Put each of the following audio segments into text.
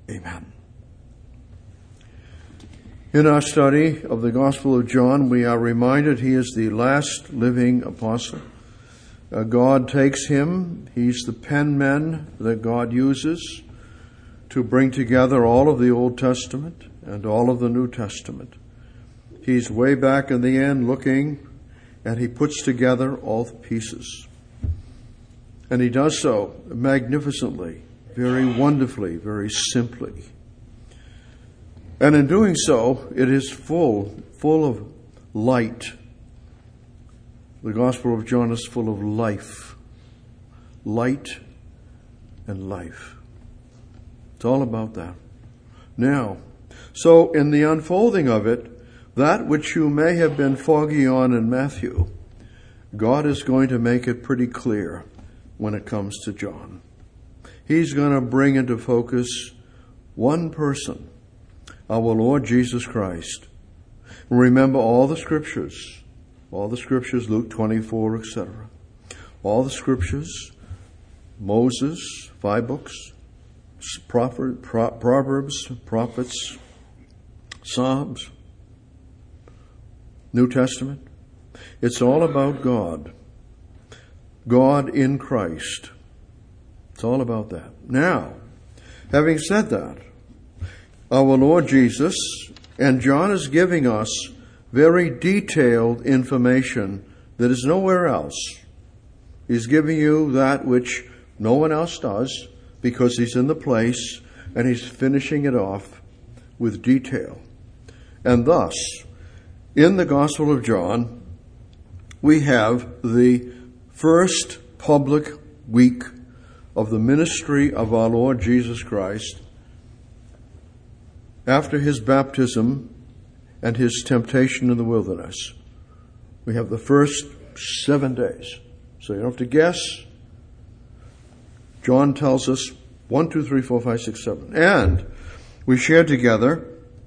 Amen. In our study of the Gospel of John, we are reminded he is the last living apostle. God takes him. He's the penman that God uses to bring together all of the Old Testament and all of the New Testament. He's way back in the end looking, and he puts together all the pieces. And he does so magnificently, very wonderfully, very simply. And in doing so, it is full of light. The Gospel of John is full of life. Light and life. It's all about that. Now, so in the unfolding of it, that which you may have been foggy on in Matthew, God is going to make it pretty clear when it comes to John. He's going to bring into focus one person, our Lord Jesus Christ. Remember all the scriptures, Luke 24, etc. All the scriptures, Moses, 5 books, Proverbs, prophets, Psalms, New Testament. It's all about God. God in Christ. It's all about that. Now, having said that, our Lord Jesus, and John is giving us very detailed information that is nowhere else. He's giving you that which no one else does because he's in the place and he's finishing it off with detail. And thus, in the Gospel of John, we have the first public week of the ministry of our Lord Jesus Christ after his baptism and his temptation in the wilderness. We have the first 7 days. So you don't have to guess. John tells us 1, 2, 3, 4, 5, 6, 7. And we share together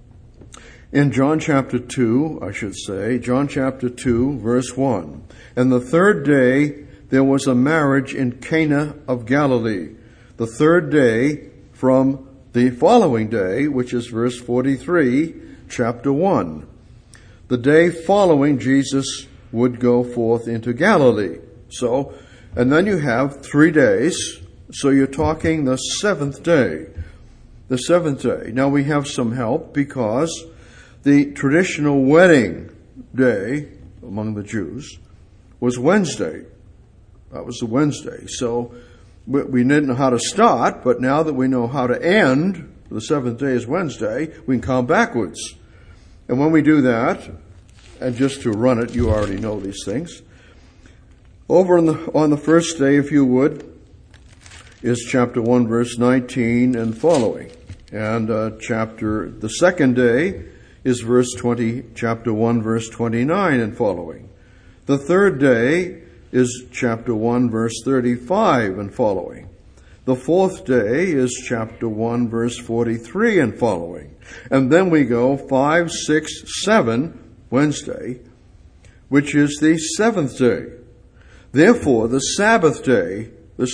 in John chapter 2, John chapter 2, verse 1. And the third day there was a marriage in Cana of Galilee. The third day from the following day, which is verse 43, chapter 1. The day following, Jesus would go forth into Galilee. So, and then you have 3 days. So you're talking the 7th day. The 7th day. Now we have some help because the traditional wedding day among the Jews was Wednesday. That was the Wednesday. So we didn't know how to start, but now that we know how to end, the 7th day is Wednesday, we can count backwards. And when we do that, and just to run it, you already know these things. Over on the first day, if you would, is chapter 1, verse 19 and following. And the second day is chapter 1, verse 29 and following. The third day is chapter 1, verse 35 and following. The fourth day is chapter 1, verse 43 and following. And then we go 5, 6, 7, Wednesday, which is the 7th day. Therefore, the Sabbath day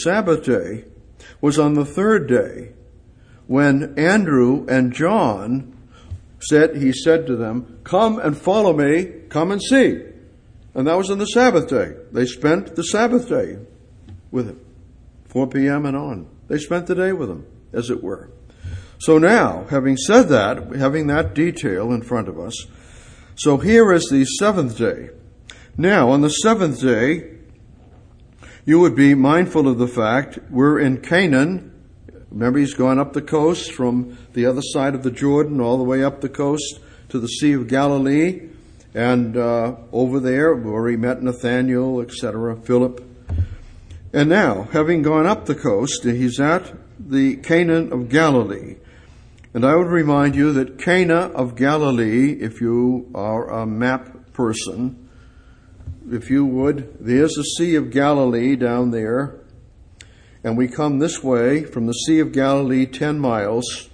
was on the third day when Andrew and John he said to them, "Come and follow me, come and see." And that was on the Sabbath day. They spent the Sabbath day with him, 4 p.m. and on. They spent the day with him, as it were. So now, having said that, having that detail in front of us, so here is the 7th day. Now, on the 7th day, you would be mindful of the fact we're in Canaan. Remember, he's gone up the coast from the other side of the Jordan all the way up the coast to the Sea of Galilee. And over there, where he met Nathanael, etc., Philip. And now, having gone up the coast, he's at the Cana of Galilee. And I would remind you that Cana of Galilee, if you are a map person, if you would, there's the Sea of Galilee down there. And we come this way from the Sea of Galilee 10 miles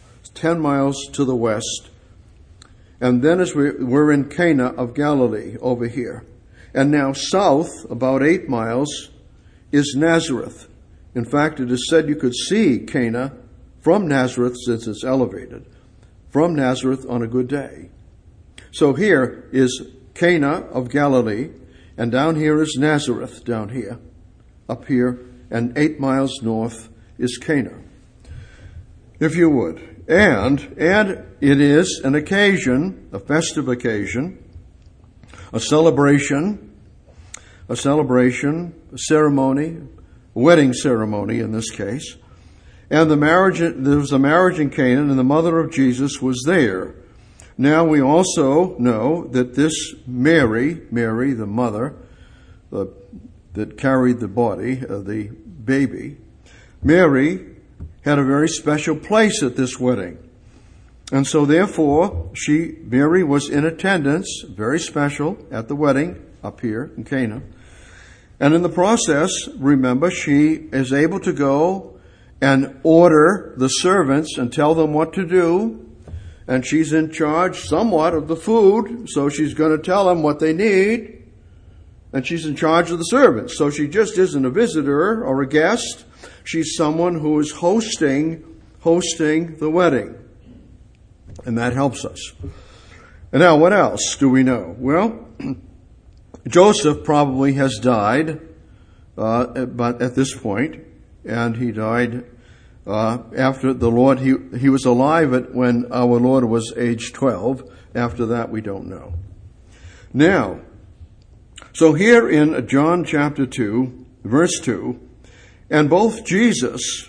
to the west. And then as we're in Cana of Galilee over here. And now south, about 8 miles, is Nazareth. In fact, it is said you could see Cana from Nazareth, since it's elevated, from Nazareth on a good day. So here is Cana of Galilee, and down here is Nazareth, down here, up here, and 8 miles north is Cana, if you would. And it is an occasion, a festive occasion, a celebration, a ceremony, a wedding ceremony in this case. And there was a marriage in Canaan, and the mother of Jesus was there. Now we also know that this Mary, the mother that carried the body of the baby, Mary had a very special place at this wedding. And so therefore, Mary was in attendance, very special, at the wedding up here in Cana. And in the process, remember, she is able to go and order the servants and tell them what to do. And she's in charge somewhat of the food, so she's going to tell them what they need. And she's in charge of the servants. So she just isn't a visitor or a guest. She's someone who is hosting the wedding. And that helps us. And now, what else do we know? Well, Joseph probably has died, but at this point, and he died after the Lord. He was alive when our Lord was age 12. After that, we don't know. Now, so here in John chapter 2, verse 2, and both Jesus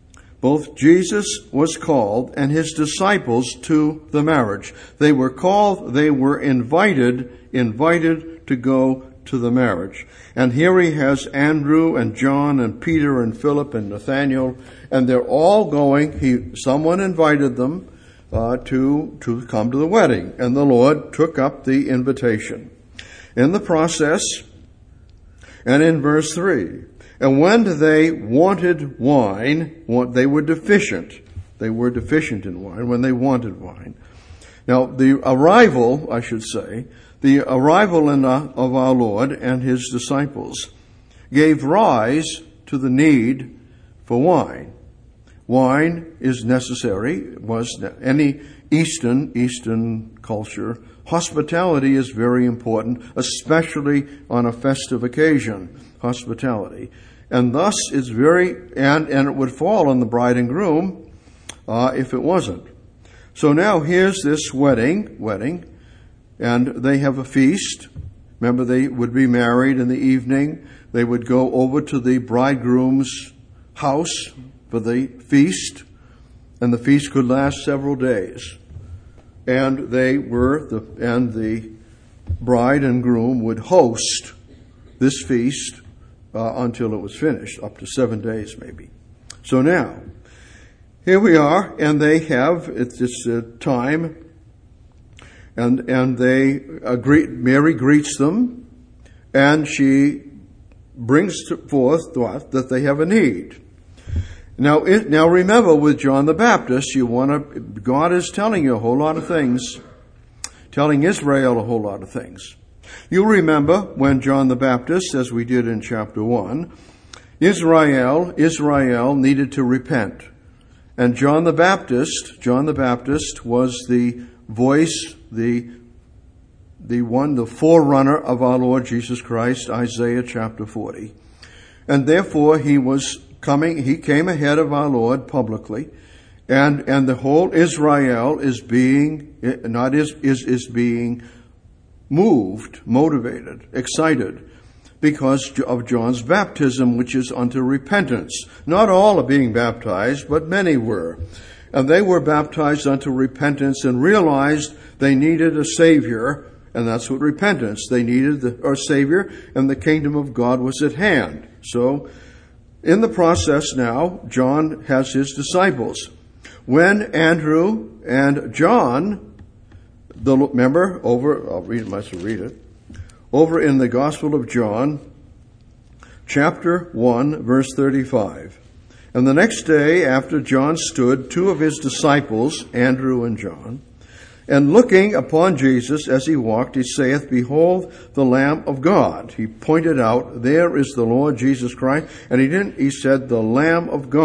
was called and his disciples to the marriage. They were called, they were invited to go to the marriage. And here he has Andrew and John and Peter and Philip and Nathaniel, and they're all going. Someone invited them to come to the wedding, and the Lord took up the invitation. In the process, and in verse 3, and when they wanted wine, they were deficient. They were deficient in wine when they wanted wine. Now, the arrival of our Lord and his disciples gave rise to the need for wine. Wine is necessary. Was any Eastern culture. Hospitality is very important, especially on a festive occasion. Hospitality. And thus it's and it would fall on the bride and groom if it wasn't. So now here's this wedding, and they have a feast. Remember, they would be married in the evening. They would go over to the bridegroom's house for the feast, and the feast could last several days. And the bride and groom would host this feast until it was finished, up to 7 days maybe. So now, here we are, and they have this time, and they agree. Mary greets them, and she brings forth that they have a need. Now remember, with John the Baptist, God is telling you a whole lot of things, telling Israel a whole lot of things. You remember when John the Baptist, as we did in chapter 1, Israel needed to repent. And John the Baptist was the voice, the forerunner of our Lord Jesus Christ, Isaiah chapter 40. And therefore he came ahead of our Lord publicly, and the whole Israel is being moved, motivated, excited, because of John's baptism, which is unto repentance. Not all are being baptized, but many were. And they were baptized unto repentance and realized they needed a Savior, and that's what repentance. They needed a Savior, and the kingdom of God was at hand. So, in the process now, John has his disciples. When Andrew and John, remember, over in the Gospel of John, chapter 1, verse 35. And the next day after John stood, two of his disciples, Andrew and John, and looking upon Jesus as he walked, he saith, Behold the Lamb of God. He pointed out, there is the Lord Jesus Christ. And he said, the Lamb of God.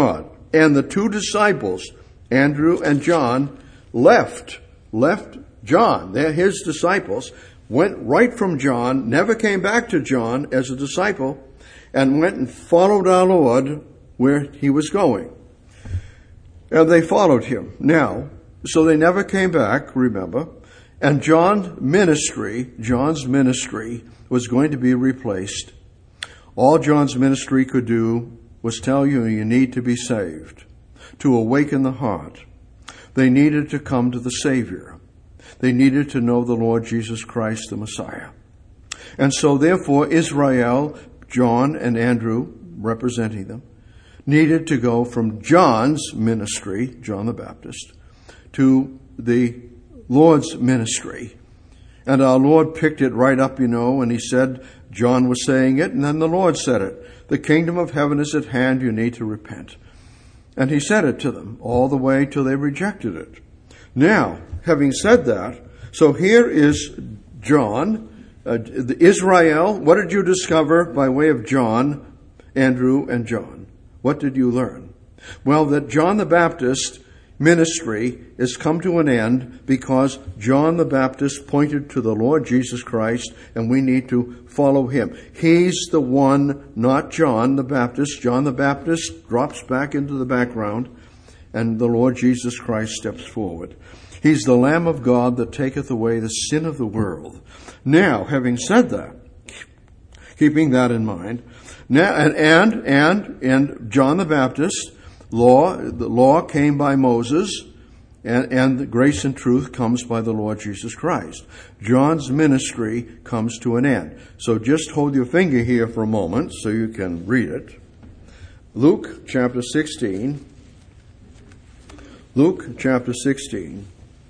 and the two disciples, Andrew and John, left John. They're his disciples, went right from John, never came back to John as a disciple, and went and followed our Lord where he was going. And they followed him. Now, so they never came back, remember, and John's ministry was going to be replaced. All John's ministry could do was tell you need to be saved, to awaken the heart. They needed to come to the Savior. They needed to know the Lord Jesus Christ, the Messiah. And so therefore Israel, John and Andrew, representing them, needed to go from John's ministry, John the Baptist, to the Lord's ministry. And our Lord picked it right up, and he said, John was saying it, and then the Lord said it. The kingdom of heaven is at hand, you need to repent. And he said it to them all the way till they rejected it. Now, having said that, so here is John, Israel. What did you discover by way of John, Andrew, and John? What did you learn? Well, that John the Baptist ministry has come to an end because John the Baptist pointed to the Lord Jesus Christ, and we need to follow him. He's the one, not John the Baptist. John the Baptist drops back into the background, and the Lord Jesus Christ steps forward. He's the Lamb of God that taketh away the sin of the world. Now, having said that, keeping that in mind, now and John the Baptist, the law came by Moses, and the grace and truth comes by the Lord Jesus Christ. John's ministry comes to an end. So just hold your finger here for a moment so you can read it. Luke chapter 16. Luke chapter 16.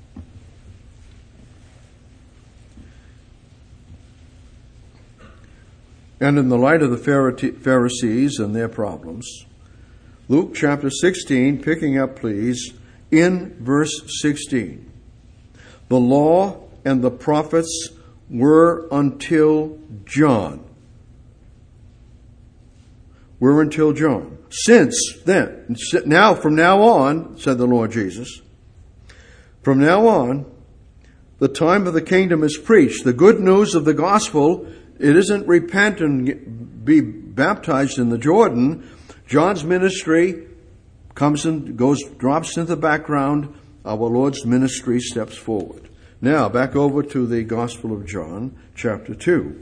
And in the light of the Pharisees and their problems, Luke chapter 16, picking up please, in verse 16. The law and the prophets were until John. Were until John. Since then, now, from now on, said the Lord Jesus, from now on, the time of the kingdom is preached. The good news of the gospel, it isn't repent and be baptized in the Jordan. John's ministry comes and drops into the background. Our Lord's ministry steps forward. Now, back over to the Gospel of John, chapter 2.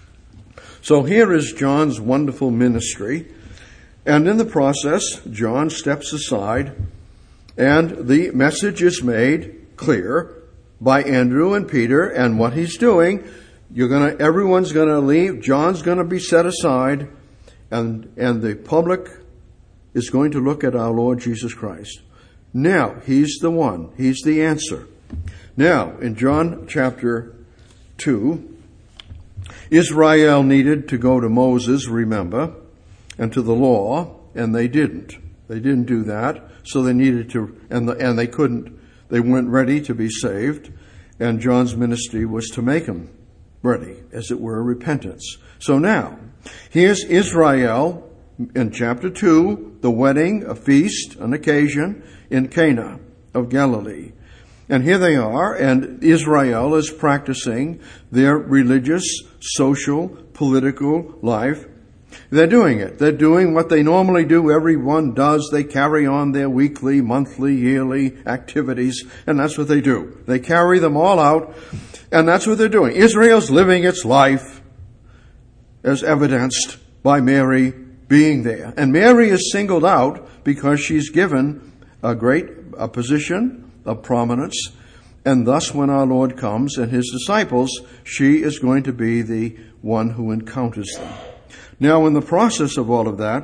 So here is John's wonderful ministry. And in the process, John steps aside, and the message is made clear by Andrew and Peter, and what he's doing. Everyone's gonna leave. John's gonna be set aside, and the public is going to look at our Lord Jesus Christ. Now, he's the one. He's the answer. Now, in John chapter 2, Israel needed to go to Moses, remember, and to the law, and they didn't. They didn't do that, so they needed to, and they couldn't. They weren't ready to be saved, and John's ministry was to make them ready, as it were, repentance. So now, here's Israel in chapter 2, the wedding, a feast, an occasion in Cana of Galilee. And here they are, and Israel is practicing their religious, social, political life. They're doing it. They're doing what they normally do. Everyone does. They carry on their weekly, monthly, yearly activities, and that's what they do. They carry them all out, and that's what they're doing. Israel's living its life as evidenced by Mary being there. And Mary is singled out because she's given a position of prominence, and thus when our Lord comes and his disciples, she is going to be the one who encounters them. Now, in the process of all of that,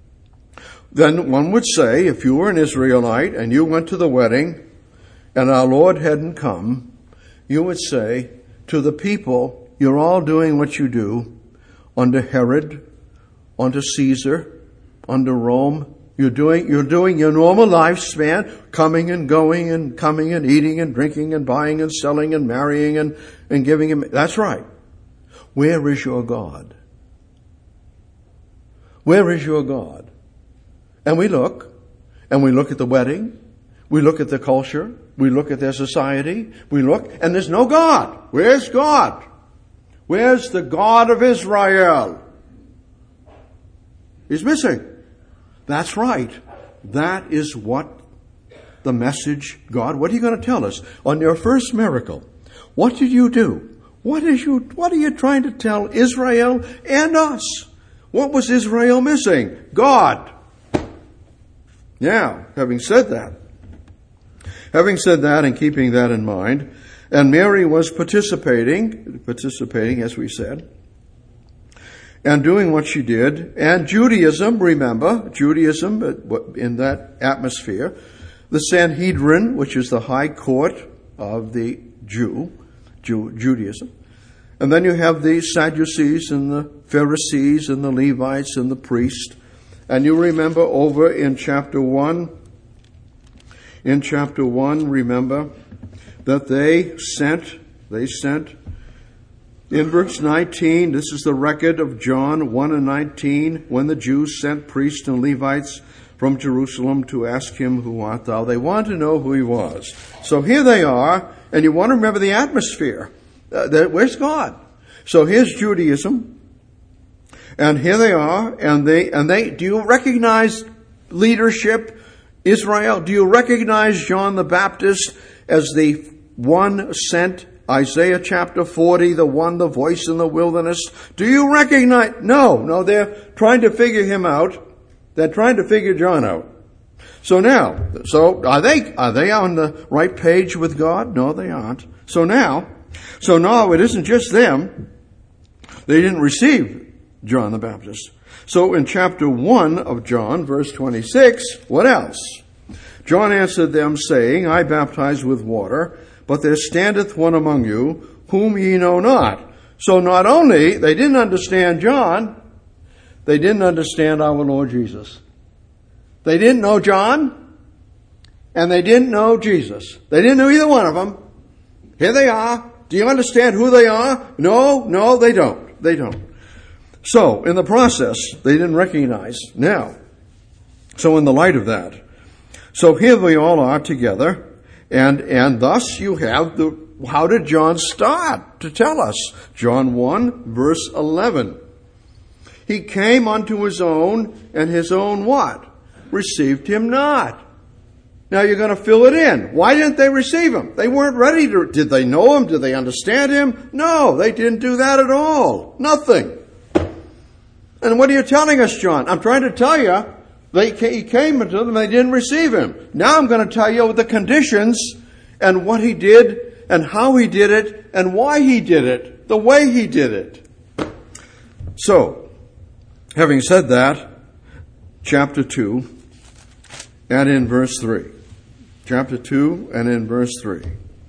then one would say, if you were an Israelite and you went to the wedding and our Lord hadn't come, you would say to the people, you're all doing what you do under Herod, under Caesar, under Rome. You're doing your normal lifespan, coming and going and coming and eating and drinking and buying and selling and marrying and giving him. That's right. Where is your God? Where is your God? And we look, And we look at the wedding. We look at the culture. We look at their society. We look, and there's no God. Where's God? Where's the God of Israel? He's missing. That's right. That is what the message, God, what are you going to tell us? On your first miracle, what did you do? What are you trying to tell Israel and us? What was Israel missing? God. Now, having said that and keeping that in mind, and Mary was participating, as we said, and doing what she did, and Judaism, remember, Judaism in that atmosphere, the Sanhedrin, which is the high court of the Judaism. And then you have the Sadducees and the Pharisees and the Levites and the priests. And you remember over in chapter 1, remember that they sent, in verse 19, this is the record of John 1 and 19, when the Jews sent priests and Levites from Jerusalem to ask him, who art thou? They wanted to know who he was. So here they are, and you want to remember the atmosphere. Where's God? So here's Judaism, and here they are, and they. Do you recognize leadership, Israel? Do you recognize John the Baptist as the one sent? Isaiah chapter 40, the voice in the wilderness. Do you recognize? No, they're trying to figure him out. They're trying to figure John out. So are they on the right page with God? No, they aren't. So now it isn't just them. They didn't receive John the Baptist. So in chapter 1 of John, verse 26, what else? John answered them, saying, I baptize with water, but there standeth one among you, whom ye know not. So not only they didn't understand John, they didn't understand our Lord Jesus. They didn't know John, and they didn't know Jesus. They didn't know either one of them. Here they are. Do you understand who they are? No, they don't. They don't. So, in the process, they didn't recognize. Now, so in the light of that, so here we all are together, and thus you have how did John start to tell us? John 1, verse 11. He came unto his own, and his own what? Received him not. Now you're going to fill it in. Why didn't they receive him? They weren't ready to. Did they know him? Did they understand him? No, they didn't do that at all. Nothing. And what are you telling us, John? I'm trying to tell you, he came to them, they didn't receive him. Now I'm going to tell you the conditions and what he did and how he did it and why he did it, the way he did it. So, having said that, chapter 2 and in verse 3. Chapter 2 and in verse 3.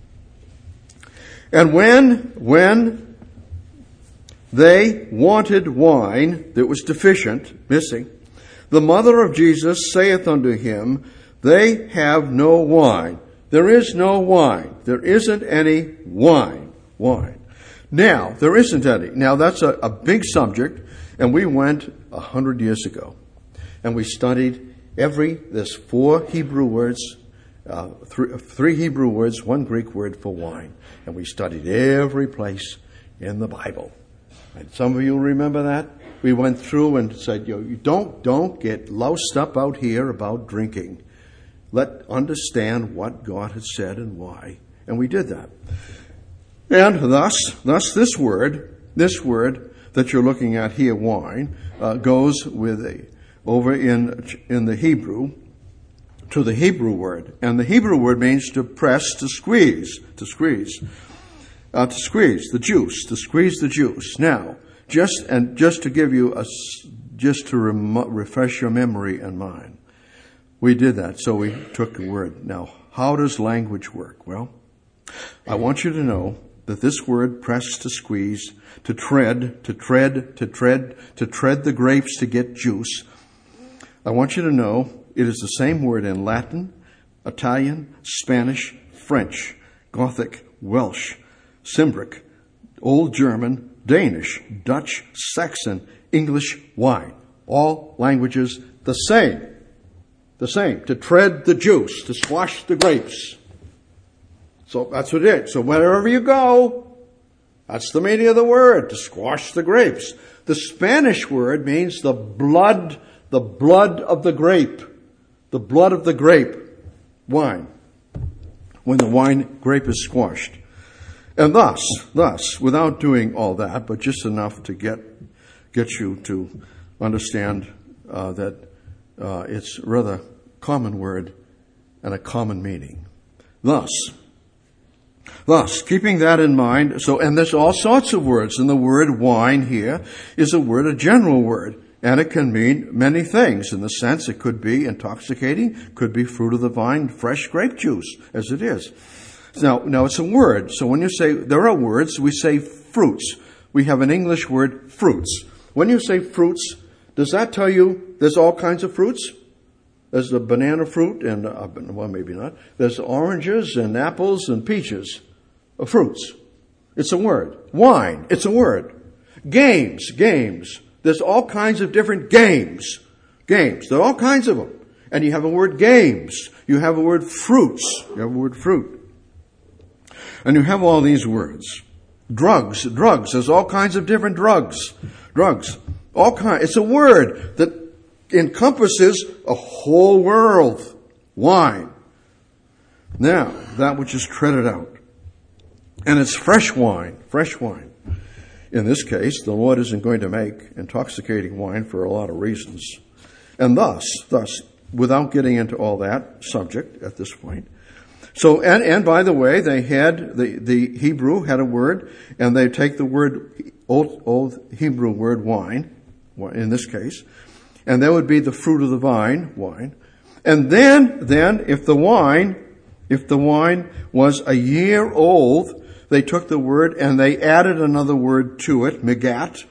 And when they wanted wine that was deficient, missing, the mother of Jesus saith unto him, they have no wine. There is no wine. There isn't any wine. Now, there isn't any. Now, that's a big subject, and we went 100 years ago, and we studied there's 4 Hebrew words, 3 Hebrew words, 1 Greek word for wine, and we studied every place in the Bible. And some of you remember that? We went through and said, you don't get loused up out here about drinking. Understand what God has said and why. And we did that. And thus this word that you're looking at here, wine, goes with over in the Hebrew to the Hebrew word. And the Hebrew word means to press, to squeeze the juice. Now, just to give you refresh your memory and mine, we did that. So we took the word. Now, how does language work? Well, I want you to know that this word, press, to squeeze, to tread the grapes to get juice. I want you to know it is the same word in Latin, Italian, Spanish, French, Gothic, Welsh, Cymbric, Old German, Danish, Dutch, Saxon, English, wine. All languages the same. The same. To tread the juice, to squash the grapes. So that's what it is. So wherever you go, that's the meaning of the word, to squash the grapes. The Spanish word means the blood of the grape. The blood of the grape. Wine. When the grape is squashed. And thus, without doing all that, but just enough to get you to understand that it's a rather common word and a common meaning. Thus, keeping that in mind, and there's all sorts of words, and the word wine here is a general word, and it can mean many things. In the sense, it could be intoxicating, could be fruit of the vine, fresh grape juice, as it is. Now it's a word. So when you say, there are words, we say fruits. We have an English word, fruits. When you say fruits, does that tell you there's all kinds of fruits? There's the banana fruit and, well, maybe not. There's oranges and apples and peaches. Fruits. It's a word. Wine. It's a word. Games. There's all kinds of different games. There are all kinds of them. And you have a word games. You have a word fruits. You have a word fruit. And you have all these words. Drugs. There's all kinds of different drugs. All kinds. It's a word that encompasses a whole world. Wine. Now, that which is treaded out. And it's fresh wine. In this case, the Lord isn't going to make intoxicating wine for a lot of reasons. And thus, without getting into all that subject at this point. So, and by the way, they had, the Hebrew had a word, and they take the word, old Hebrew word wine, in this case, and that would be the fruit of the vine, wine. And then, if the wine was a year old, they took the word and they added another word to it, megat,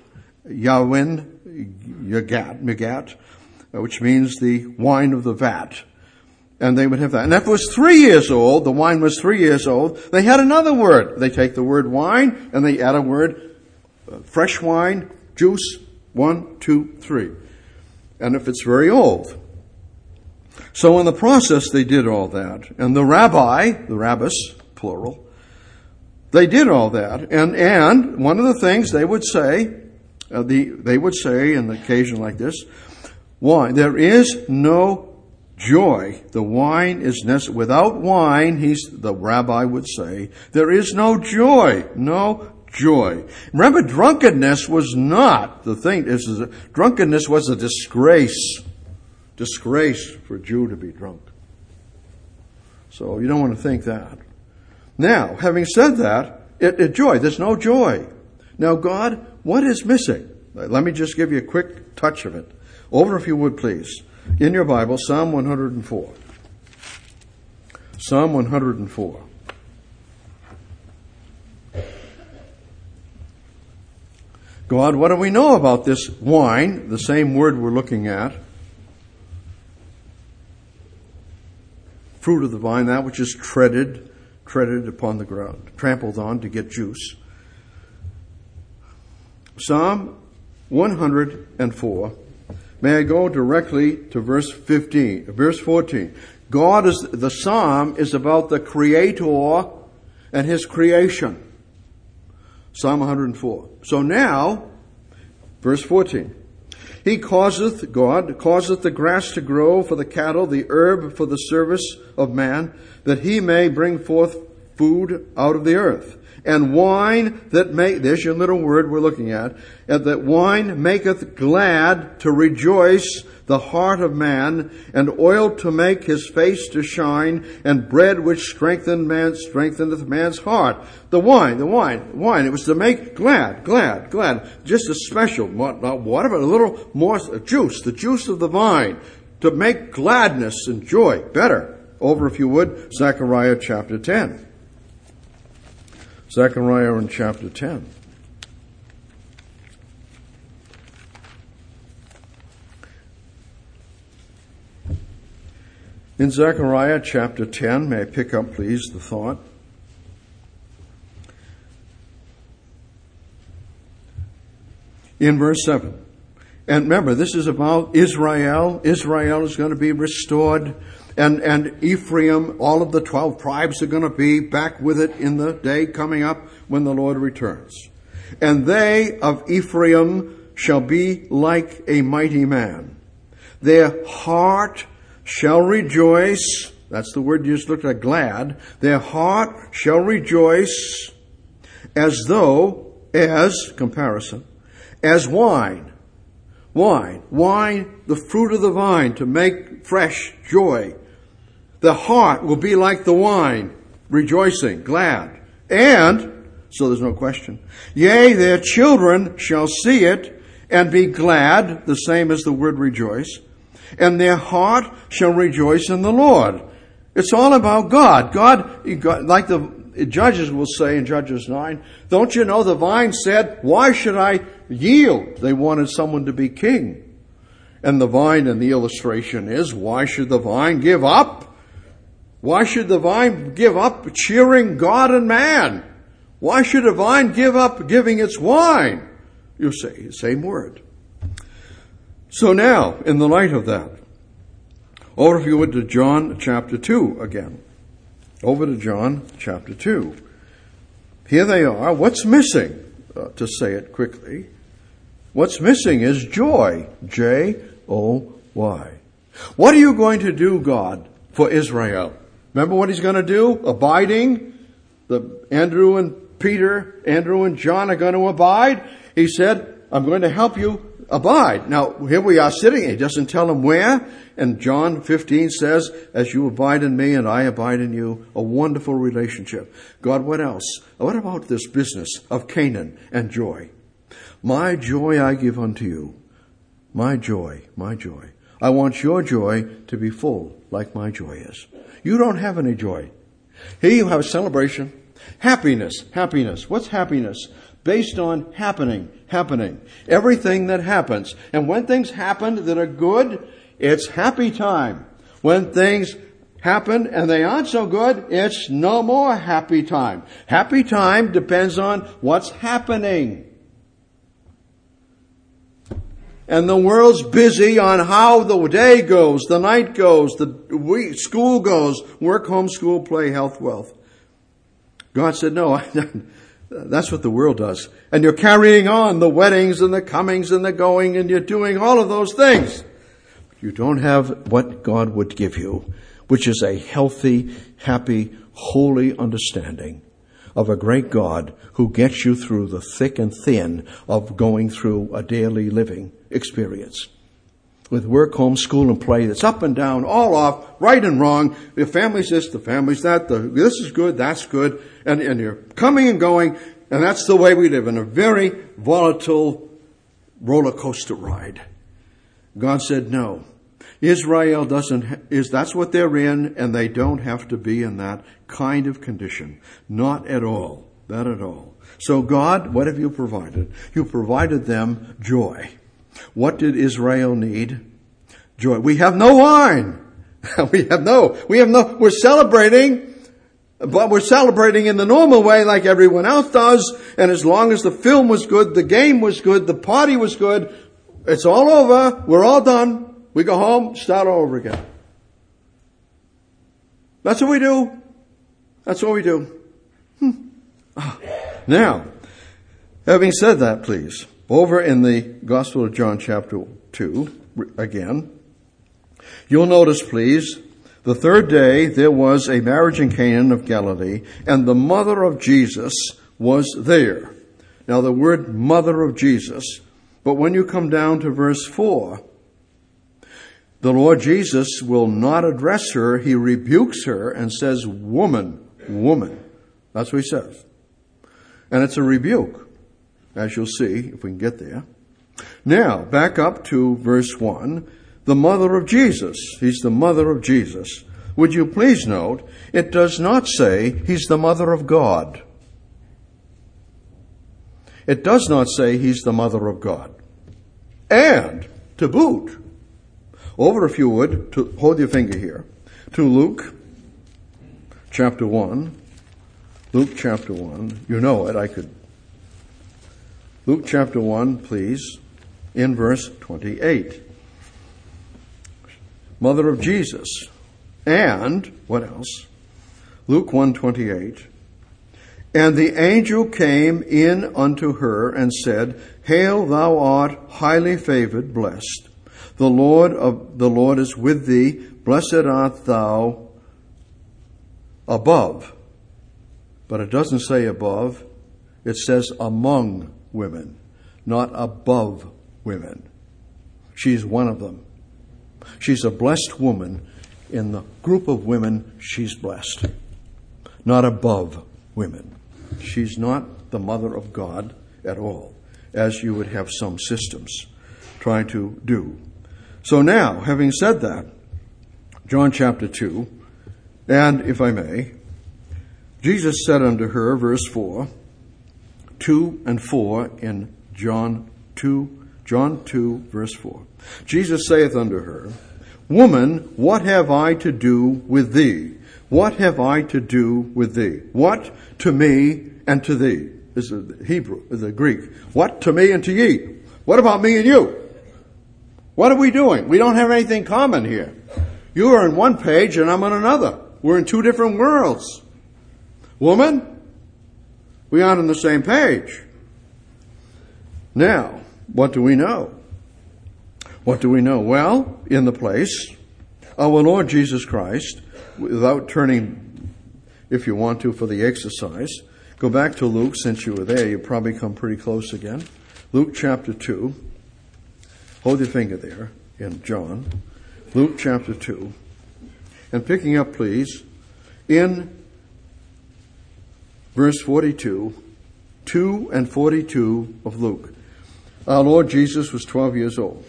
megat, which means the wine of the vat. And they would have that. And if it was 3 years old, the wine was 3 years old, they had another word. They take the word wine and they add a word, fresh wine, juice, 1, 2, 3. And if it's very old. So in the process, they did all that. And the rabbis, plural, they did all that. And one of the things they would say, in an occasion like this, wine, there is no joy. The wine is necessary. Without wine, the rabbi would say, there is no joy. Remember, drunkenness was not the thing. Drunkenness was a disgrace. Disgrace for a Jew to be drunk. So you don't want to think that. Now, having said that, joy. There's no joy. Now, God, what is missing? Let me just give you a quick touch of it. Over, if you would, please. In your Bible, Psalm 104. Psalm 104. God, what do we know about this wine, the same word we're looking at? Fruit of the vine, that which is treaded upon the ground, trampled on to get juice. Psalm 104. May I go directly to verse 14. The psalm is about the Creator and His creation. Psalm 104. So now, verse 14. God causeth the grass to grow for the cattle, the herb for the service of man, that he may bring forth food out of the earth. And wine there's your little word we're looking at, and that wine maketh glad to rejoice the heart of man, and oil to make his face to shine, and bread which strengtheneth man's heart. The wine, it was to make glad. Just a special, not water, but a little more juice, the juice of the vine, to make gladness and joy better. Over, if you would, Zechariah chapter 10. Zechariah in chapter 10. In Zechariah chapter 10, may I pick up, please, the thought? In verse 7. And remember, this is about Israel. Israel is going to be restored. And Ephraim, all of the 12 tribes are going to be back with it in the day coming up when the Lord returns. And they of Ephraim shall be like a mighty man. Their heart shall rejoice. That's the word you just looked at, glad. Their heart shall rejoice as though, as wine. Wine, the fruit of the vine to make fresh joy. The heart will be like the wine, rejoicing, glad. And, so there's no question, yea, their children shall see it and be glad, the same as the word rejoice, and their heart shall rejoice in the Lord. It's all about God. God, like the Judges will say in Judges 9, don't you know the vine said, why should I yield? They wanted someone to be king. And the vine in the illustration is, why should the vine give up? Why should the vine give up cheering God and man? Why should a vine give up giving its wine? You say the same word. So now, in the light of that, over if you would to John chapter 2 again. Over to John chapter 2. Here they are. What's missing? To say it quickly. What's missing is joy. J-O-Y. What are you going to do, God, for Israel? Remember what he's going to do? Abiding. Andrew and John are going to abide. He said, I'm going to help you abide. Now, here we are sitting. He doesn't tell them where. And John 15 says, as you abide in me and I abide in you, a wonderful relationship. God, what else? What about this business of Canaan and joy? My joy I give unto you. My joy, my joy. I want your joy to be full like my joy is. You don't have any joy. Here you have a celebration. Happiness. What's happiness? Based on happening. Everything that happens. And when things happen that are good, it's happy time. When things happen and they aren't so good, it's no more happy time. Happy time depends on what's happening. And the world's busy on how the day goes, the night goes, the school goes, work, home, school, play, health, wealth. God said, no, that's what the world does. And you're carrying on the weddings and the comings and the going, and you're doing all of those things. You don't have what God would give you, which is a healthy, happy, holy understanding of a great God who gets you through the thick and thin of going through a daily living experience. With work, home, school, and play, that's up and down, all off, right and wrong. The family's this, the family's that, this is good, that's good, and you're coming and going, and that's the way we live, in a very volatile roller coaster ride. God said no. Israel that's what they're in, and they don't have to be in that kind of condition. Not at all. Not at all. So God, what have you provided? You provided them joy. What did Israel need? Joy. We have no wine. We're celebrating, but we're celebrating in the normal way like everyone else does. And as long as the film was good, the game was good, the party was good, it's all over. We're all done. We go home, start all over again. That's what we do. That's what we do. Now, having said that, please, over in the Gospel of John chapter 2, again, you'll notice, please, the third day there was a marriage in Cana of Galilee, and the mother of Jesus was there. Now, the word mother of Jesus, but when you come down to verse 4, the Lord Jesus will not address her. He rebukes her and says, woman, woman. That's what he says. And it's a rebuke, as you'll see if we can get there. Now, back up to verse 1. The mother of Jesus. He's the mother of Jesus. Would you please note, it does not say he's the mother of God. It does not say he's the mother of God. And, to boot, over, if you would, to hold your finger here, to Luke chapter 1. Luke chapter 1. You know it, Luke chapter 1, please. in verse 28. Mother of Jesus. And, what else? Luke 1:28. And the angel came in unto her and said, Hail, thou art highly favored, blessed. The Lord is with thee. Blessed art thou above. But it doesn't say above. It says among women, not above women. She's one of them. She's a blessed woman. In the group of women, she's blessed. Not above women. She's not the mother of God at all, as you would have some systems try to do. So now, having said that, John chapter 2, and if I may, Jesus said unto her, verse 4, 2 and 4 in John 2, verse 4. Jesus saith unto her, Woman, what have I to do with thee? What have I to do with thee? What to me and to thee? This is the Hebrew, the Greek. What to me and to ye? What about me and you? What are we doing? We don't have anything common here. You are on one page and I'm on another. We're in two different worlds. Woman, we aren't on the same page. Now, what do we know? What do we know? Well, in the place, our Lord Jesus Christ, without turning, if you want to, for the exercise, go back to Luke. Since you were there, you probably come pretty close again. Luke chapter 2. Hold your finger there in John. Luke chapter 2. And picking up, please, in verse 42, 2 and 42 of Luke. Our Lord Jesus was 12 years old.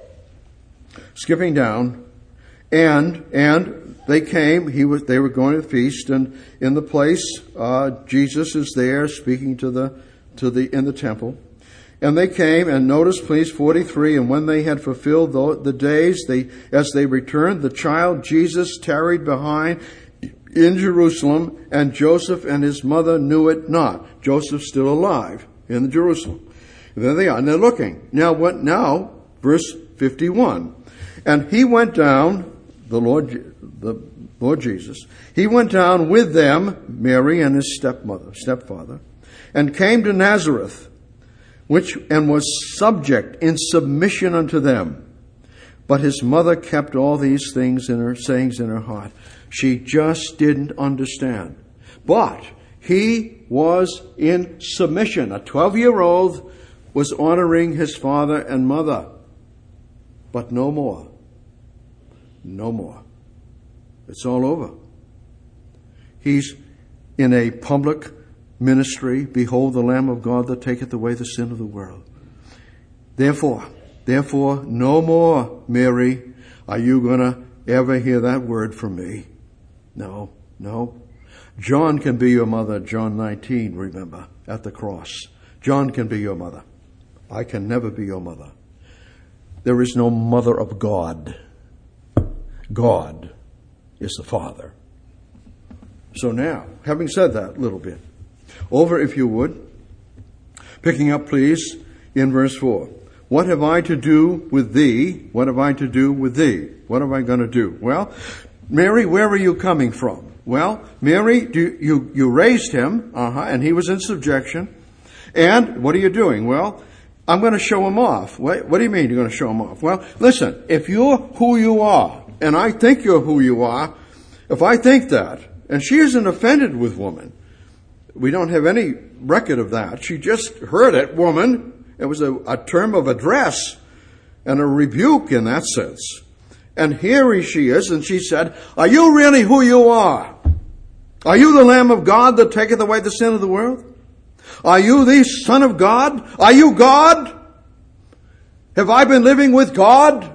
Skipping down, and they came. They were going to the feast, and in the place, Jesus is there speaking in the temple. And they came, and notice, please, 43. And when they had fulfilled the days, as they returned, the child Jesus tarried behind in Jerusalem, and Joseph and his mother knew it not. Joseph's still alive in Jerusalem. And there they are, and they're looking. Now, verse 51. And he went down, the Lord Jesus, he went down with them, Mary and his stepfather, and came to Nazareth, and was subject in submission unto them. But his mother kept all these sayings in her heart. She just didn't understand. But he was in submission. A 12-year-old was honoring his father and mother. But no more. No more. It's all over. He's in a public ministry. Behold the Lamb of God that taketh away the sin of the world. Therefore, no more, Mary, are you going to ever hear that word from me. No. John can be your mother, John 19, remember, at the cross. John can be your mother. I can never be your mother. There is no mother of God. God is the Father. So now, having said that little bit, over, if you would, picking up, please, in verse 4. What have I to do with thee? What have I to do with thee? What am I going to do? Well, Mary, where are you coming from? Well, Mary, you raised him, and he was in subjection. And what are you doing? Well, I'm going to show him off. What do you mean you're going to show him off? Well, listen, if you're who you are, and I think you're who you are, if I think that, and she isn't offended with woman, we don't have any record of that. She just heard it, woman. It was a term of address and a rebuke in that sense. And here she is, and she said, are you really who you are? Are you the Lamb of God that taketh away the sin of the world? Are you the Son of God? Are you God? Have I been living with God?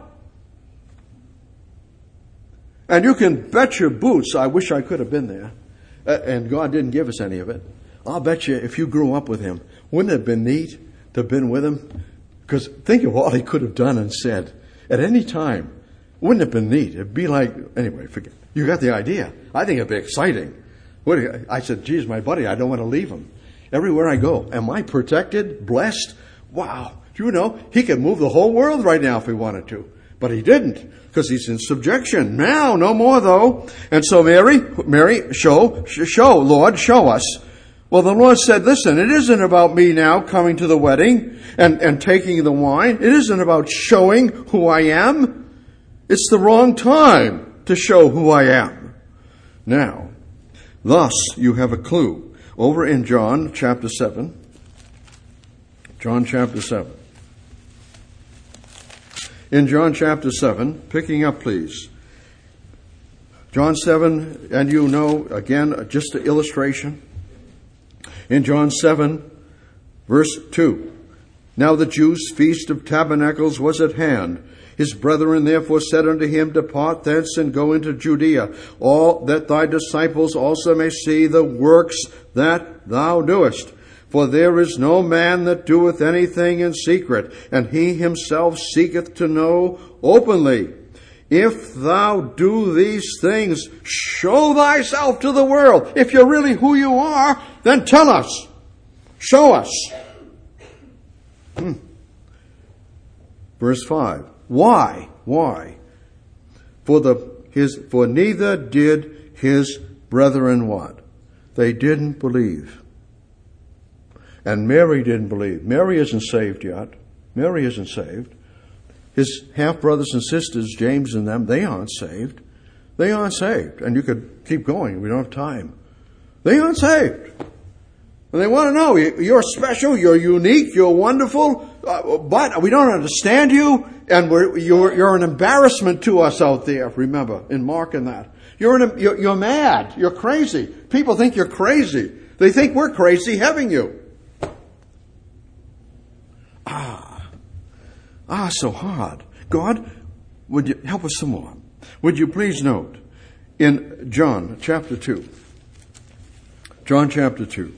And you can bet your boots, I wish I could have been there. And God didn't give us any of it. I'll bet you if you grew up with him, wouldn't it have been neat to have been with him? Because think of all he could have done and said at any time. Wouldn't it have been neat? It'd be like, anyway, forget. You got the idea. I think it'd be exciting. I said, geez, my buddy, I don't want to leave him. Everywhere I go, am I protected, blessed? Wow. Do you know, he could move the whole world right now if he wanted to. But he didn't, because he's in subjection. Now, no more though. And so Mary, show, Lord, show us. Well, the Lord said, listen, it isn't about me now coming to the wedding and taking the wine. It isn't about showing who I am. It's the wrong time to show who I am. Now, thus you have a clue. Over in John chapter 7. John chapter 7. In John chapter 7, picking up please. John 7, and you know, again, just an illustration. In John 7, verse 2. Now the Jews' feast of tabernacles was at hand. His brethren therefore said unto him, Depart thence and go into Judea, all that thy disciples also may see the works that thou doest. For there is no man that doeth anything in secret, and he himself seeketh to know openly. If thou do these things, show thyself to the world. If you're really who you are, then tell us. Show us. Verse 5. Why? For neither did his brethren what? They didn't believe. And Mary didn't believe. Mary isn't saved yet. Mary isn't saved. His half-brothers and sisters, James and them, they aren't saved. They aren't saved. And you could keep going. We don't have time. They aren't saved. And they want to know, you're special, you're unique, you're wonderful, but we don't understand you, and you're an embarrassment to us out there, remember, in Mark and that. You're mad. You're crazy. People think you're crazy. They think we're crazy having you. So hard. God, would you help us some more? Would you please note in John chapter 2. John chapter 2.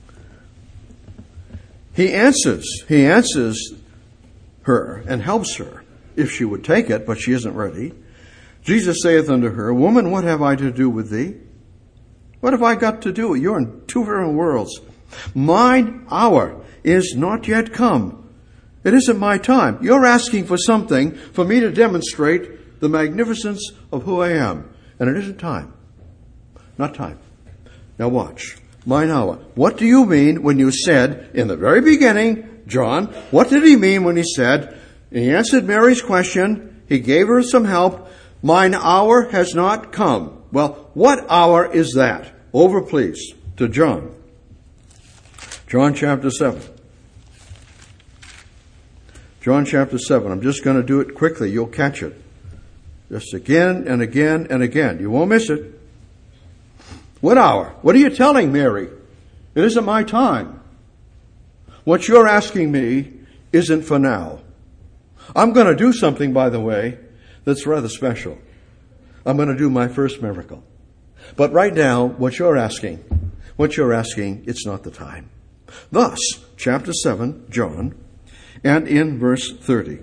He answers her and helps her if she would take it, but she isn't ready. Jesus saith unto her, Woman, what have I to do with thee? What have I got to do? You're in two different worlds. Mine hour is not yet come. It isn't my time. You're asking for something for me to demonstrate the magnificence of who I am. And it isn't time. Not time. Now watch. Mine hour. What do you mean when you said, in the very beginning, John, what did he mean when he said, he answered Mary's question, he gave her some help, mine hour has not come. Well, what hour is that? Over, please, to John. John chapter 7. John chapter 7. I'm just going to do it quickly. You'll catch it. Just again and again and again. You won't miss it. What hour? What are you telling Mary? It isn't my time. What you're asking me isn't for now. I'm going to do something, by the way, that's rather special. I'm going to do my first miracle. But right now, what you're asking, it's not the time. Thus, chapter 7, John, and in verse 30.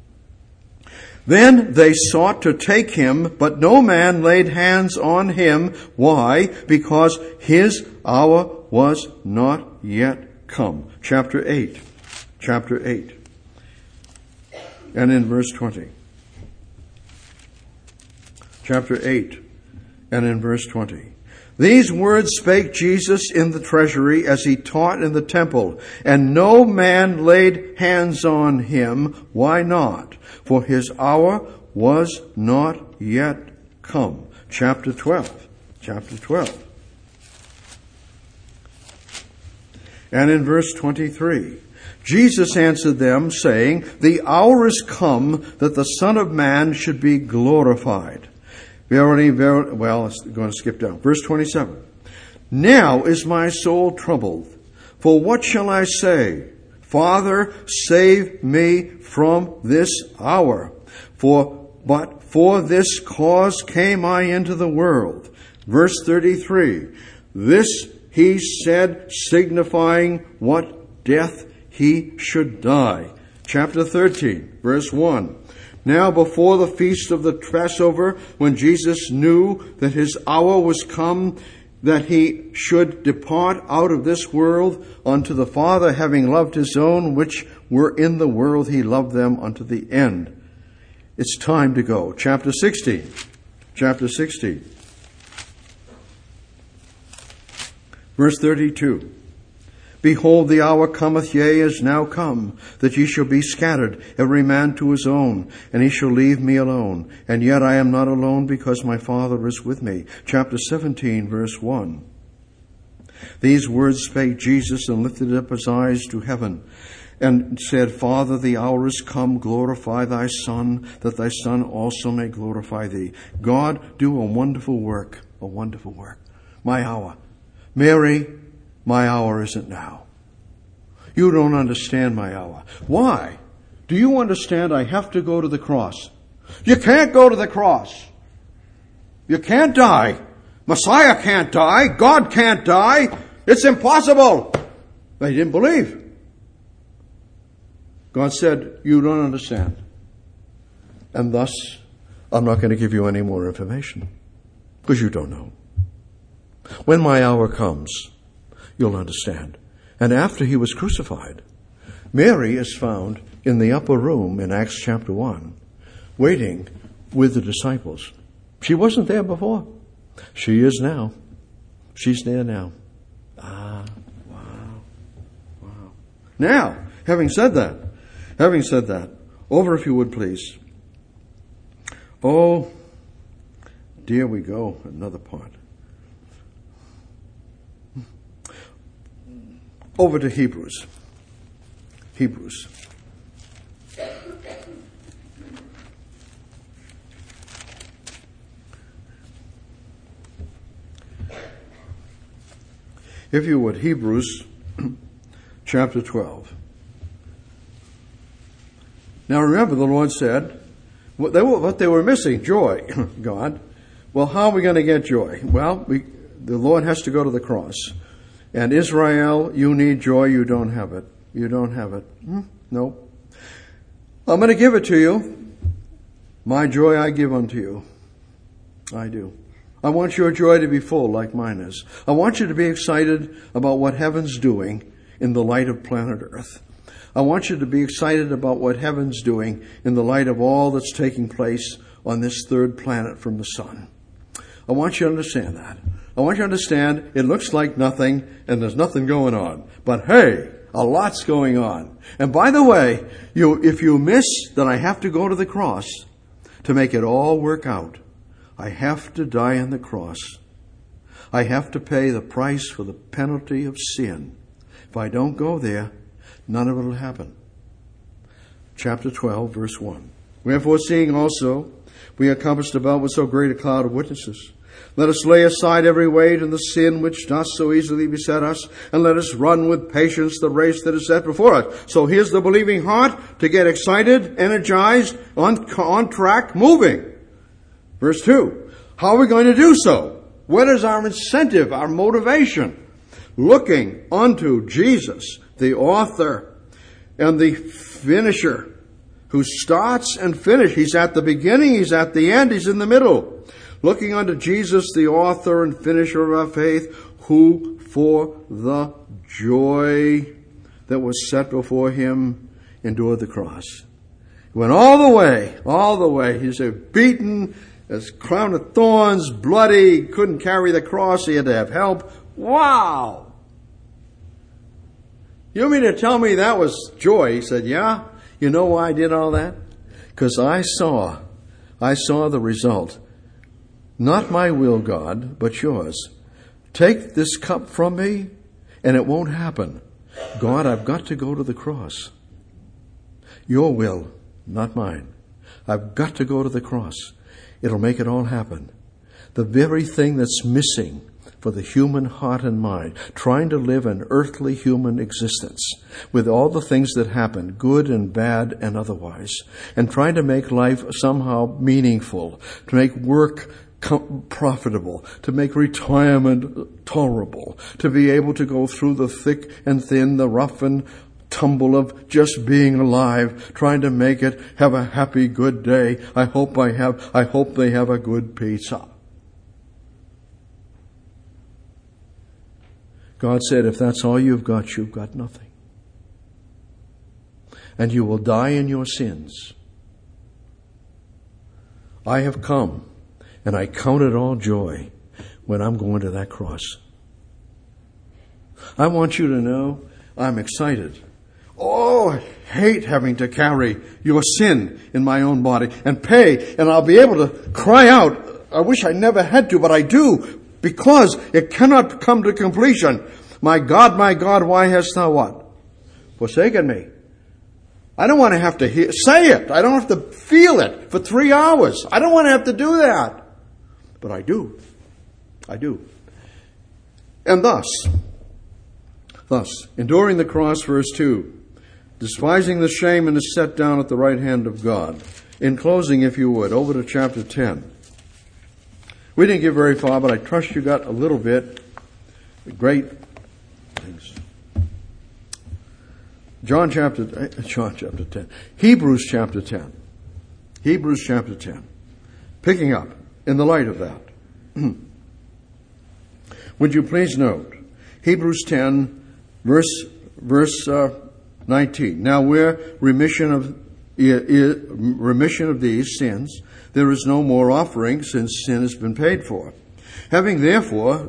Then they sought to take him, but no man laid hands on him. Why? Because his hour was not yet come. Chapter 8. And in verse 20. Chapter 8 and in verse 20. These words spake Jesus in the treasury as he taught in the temple, and no man laid hands on him. Why not? For his hour was not yet come. Chapter 12. And in verse 23, Jesus answered them, saying, The hour is come that the Son of Man should be glorified. Verily, well, I'm going to skip down. Verse 27. Now is my soul troubled. For what shall I say? Father, save me from this hour. But for this cause came I into the world. Verse 33. This he said, signifying what death he should die. Chapter 13, verse 1. Now before the feast of the Passover, when Jesus knew that his hour was come, that he should depart out of this world unto the Father, having loved his own which were in the world, he loved them unto the end. It's time to go. Chapter 16. Chapter 16. Verse 32. Behold, the hour cometh, yea, is now come, that ye shall be scattered, every man to his own, and he shall leave me alone. And yet I am not alone, because my Father is with me. Chapter 17, verse 1. These words spake Jesus, and lifted up his eyes to heaven, and said, Father, the hour is come, glorify thy Son, that thy Son also may glorify thee. God, do a wonderful work, a wonderful work. My hour. Mary, my hour isn't now. You don't understand my hour. Why? Do you understand I have to go to the cross? You can't go to the cross. You can't die. Messiah can't die. God can't die. It's impossible. They didn't believe. God said, you don't understand. And thus, I'm not going to give you any more information, because you don't know. When my hour comes, you'll understand. And after he was crucified, Mary is found in the upper room in Acts chapter 1, waiting with the disciples. She wasn't there before. She is now. She's there now. Wow. Now, having said that, over if you would please. Oh, dear we go, another part. Over to Hebrews. Hebrews. If you would, Hebrews chapter 12. Now remember, the Lord said, what they were missing, joy, God. Well, how are we going to get joy? Well, the Lord has to go to the cross. And Israel, you need joy, you don't have it. You don't have it. No. I'm going to give it to you. My joy I give unto you. I do. I want your joy to be full like mine is. I want you to be excited about what heaven's doing in the light of planet Earth. I want you to be excited about what heaven's doing in the light of all that's taking place on this third planet from the sun. I want you to understand that. I want you to understand it looks like nothing and there's nothing going on. But hey, a lot's going on. And by the way, if you miss that I have to go to the cross to make it all work out, I have to die on the cross. I have to pay the price for the penalty of sin. If I don't go there, none of it will happen. Chapter 12, verse 1. Wherefore, seeing also we are compassed about with so great a cloud of witnesses, let us lay aside every weight and the sin which doth so easily beset us, and let us run with patience the race that is set before us. So here's the believing heart to get excited, energized, on track, moving. Verse 2. How are we going to do so? What is our incentive, our motivation? Looking unto Jesus, the author and the finisher, who starts and finishes. He's at the beginning, he's at the end, he's in the middle. Looking unto Jesus, the author and finisher of our faith, who for the joy that was set before him endured the cross. He went all the way. He's beaten, his crown of thorns, bloody, couldn't carry the cross, he had to have help. Wow! You mean to tell me that was joy? He said, yeah. You know why I did all that? Because I saw the result. Not my will, God, but yours. Take this cup from me, and it won't happen. God, I've got to go to the cross. Your will, not mine. I've got to go to the cross. It'll make it all happen. The very thing that's missing for the human heart and mind, trying to live an earthly human existence with all the things that happen, good and bad and otherwise, and trying to make life somehow meaningful, to make work profitable, to make retirement tolerable, to be able to go through the thick and thin, the rough and tumble of just being alive, trying to make it, have a happy, good day. I hope they have a good pizza. God said, if that's all you've got nothing. And you will die in your sins. I have come, and I count it all joy when I'm going to that cross. I want you to know I'm excited. Oh, I hate having to carry your sin in my own body and pay, and I'll be able to cry out, I wish I never had to, but I do, because it cannot come to completion. My God, why hast thou what? Forsaken me. I don't want to have to say it. I don't have to feel it for 3 hours. I don't want to have to do that. But I do. I do. And thus, enduring the cross, verse 2, despising the shame, and is set down at the right hand of God. In closing, if you would, over to chapter 10. We didn't get very far, but I trust you got a little bit. Great things. John chapter 10. Hebrews chapter 10. Hebrews chapter 10. Picking up in the light of that. Would you please note, Hebrews 10, verse 19. Now where remission of these sins, there is no more offering, since sin has been paid for. Having therefore,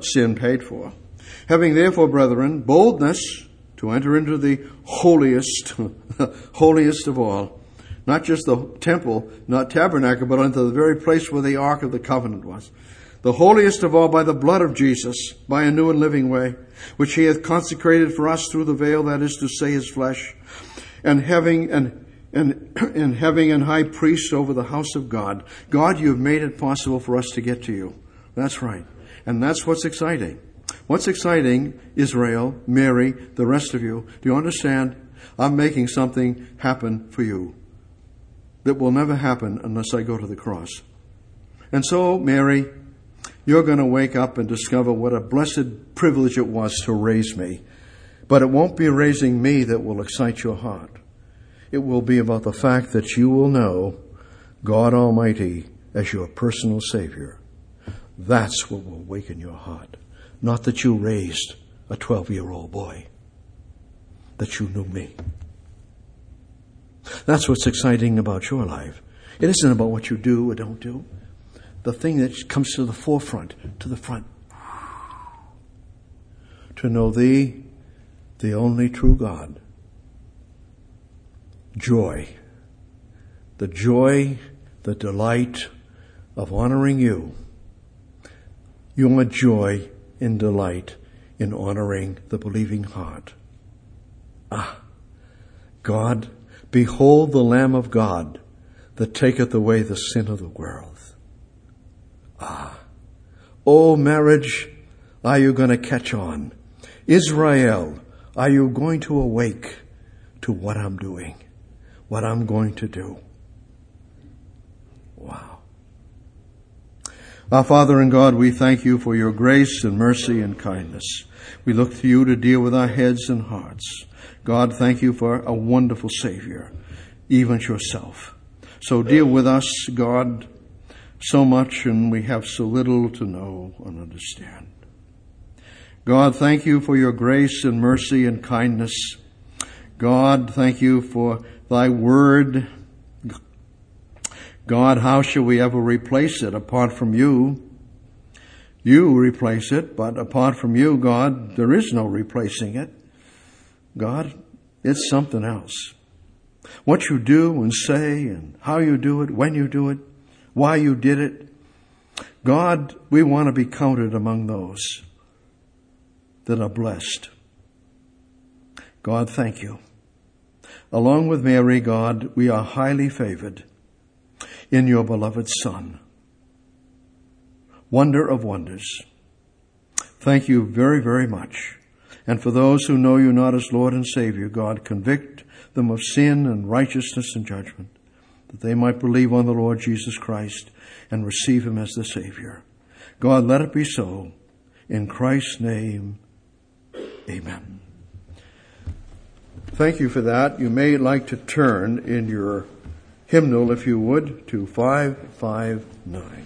brethren, boldness to enter into the holiest of all, not just the temple, not tabernacle, but into the very place where the Ark of the Covenant was. The holiest of all, by the blood of Jesus, by a new and living way, which he hath consecrated for us through the veil, that is to say, his flesh, and having an high priest over the house of God. God, you have made it possible for us to get to you. That's right. And that's what's exciting. What's exciting, Israel, Mary, the rest of you, do you understand? I'm making something happen for you that will never happen unless I go to the cross. And so, Mary, you're going to wake up and discover what a blessed privilege it was to raise me. But it won't be raising me that will excite your heart. It will be about the fact that you will know God Almighty as your personal Savior. That's what will awaken your heart. Not that you raised a 12-year-old boy. That you knew me. That's what's exciting about your life. It isn't about what you do or don't do. The thing that comes to the forefront, to the front. To know thee, the only true God. Joy. The joy, the delight of honoring you. Your joy and delight in honoring the believing heart. God, behold the Lamb of God that taketh away the sin of the world. Oh, marriage, are you going to catch on? Israel, are you going to awake to what I'm doing? What I'm going to do? Wow. Our Father and God, we thank you for your grace and mercy and kindness. We look to you to deal with our heads and hearts. God, thank you for a wonderful Savior, even yourself. So deal with us, God, so much, and we have so little to know and understand. God, thank you for your grace and mercy and kindness. God, thank you for thy word. God, how shall we ever replace it apart from you? You replace it, but apart from you, God, there is no replacing it. God, it's something else. What you do and say and how you do it, when you do it, why you did it. God, we want to be counted among those that are blessed. God, thank you. Along with Mary, God, we are highly favored in your beloved Son. Wonder of wonders. Thank you very, very much. And for those who know you not as Lord and Savior, God, convict them of sin and righteousness and judgment, that they might believe on the Lord Jesus Christ and receive him as the Savior. God, let it be so. In Christ's name, amen. Thank you for that. You may like to turn in your hymnal, if you would, to 559.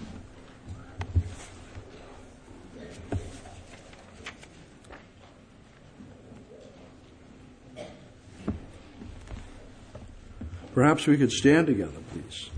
Perhaps we could stand together, please.